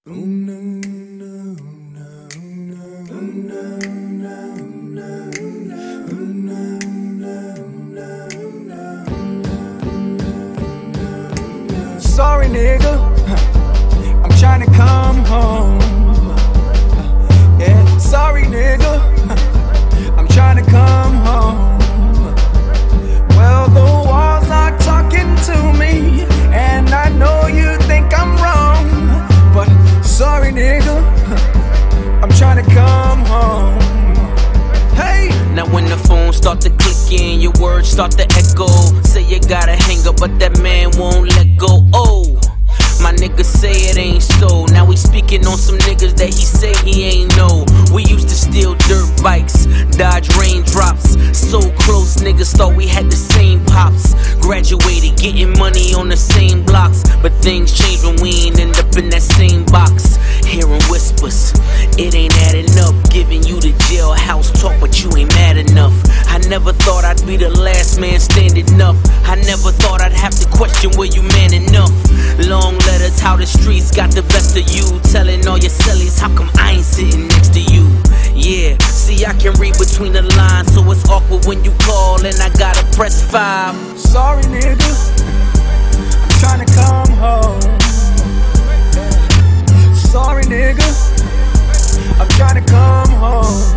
Sorry, nigga, I'm trying to come home. Yeah, sorry, nigga, I'm trying to come home. Well, the walls are talking to me, and I know you think I'm wrong, but sorry, nigga, I'm trying to come home. Hey! Now when the phone start to click in, your words start to echo. Say you gotta hang up, but that man won't let go. Oh, my nigga say it ain't so. Now we speaking on some niggas that he say he ain't know. We used to steal dirt bikes, dodge raindrops. So close, niggas thought we had the same pops. Graduated, getting money on the same blocks. But things change when we ain't end up in that same box. Hearing whispers, it ain't adding up. Giving you the jailhouse talk, but you ain't mad enough. I never thought I'd be the last man standing up. I never thought I'd have to question, were you man enough? Long letters, how the streets got the best of you. Telling all your sillies, how come I ain't sitting next to you? Yeah, see I can read between the lines, so it's awkward when you call and I gotta press 5. Sorry, nigga, I'm trying to come home. Sorry, nigga, I'm trying to come home.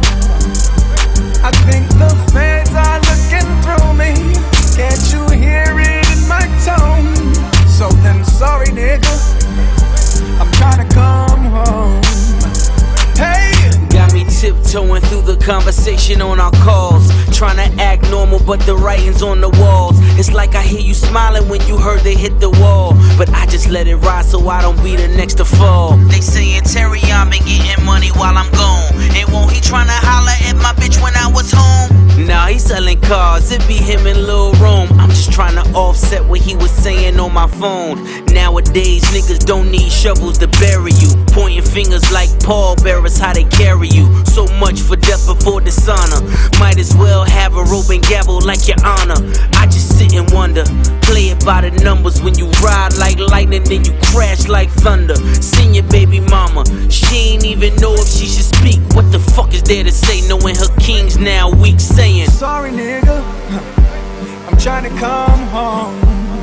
I think the feds are looking through me. Can't you hear it in my tone? So then, sorry, nigga, I'm trying to come home. Hey! Got me tiptoeing through the conversation on our calls, trying to act normal, but the writing's on the walls. It's like I hear you smiling when you heard they hit the wall, but I just let it ride so I don't be the next to fall. They saying Terry, I've been getting money while I'm gone. And won't he trying to holler at my bitch when I was home? Nah, he selling cars, it be him and Lil Rome. I'm just trying to offset what he was saying on my phone. Nowadays, niggas don't need shovels to bury you. Pointing fingers like pallbearers, how they carry you. So much for death before dishonor. Might as well have a rope and gavel like your honor. I just sit and wonder, play it by the numbers. When you ride like lightning, then you crash like thunder. Seen your baby mama, she ain't even know if she should speak. What the fuck is there to say, knowing her king's now weak, saying sorry, nigga, I'm trying to come home.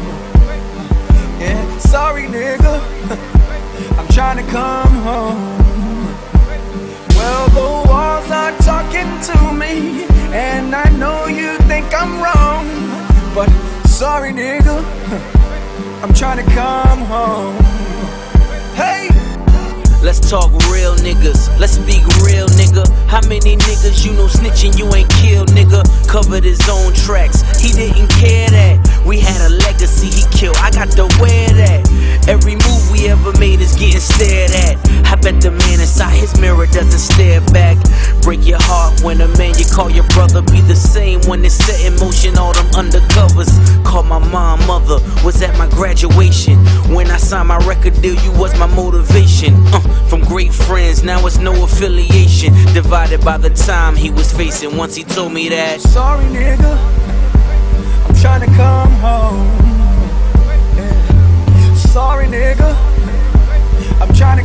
Yeah, sorry, nigga, I'm trying to come home. Well, the walls are talking to me, and I know you think I'm wrong, but sorry, nigga, I'm trying to come home. Hey! let's talk real niggas, let's speak real nigga. How many niggas you know snitching you ain't killed, nigga? Covered his own tracks, he didn't care that. We had a legacy he killed, I got to wear that. Every move we ever made is getting stared at. I bet the man inside his mirror doesn't stare back. Break your heart when a man you call your brother be the same when it's set in motion all them undercovers. Call my mom mother, was at my graduation. When I signed my record deal, you was my motivation. From great friends, now it's no affiliation. Divided by the time he was facing once he told me that sorry, nigga, I'm trying to come home. Yeah. Sorry, nigga, I'm trying to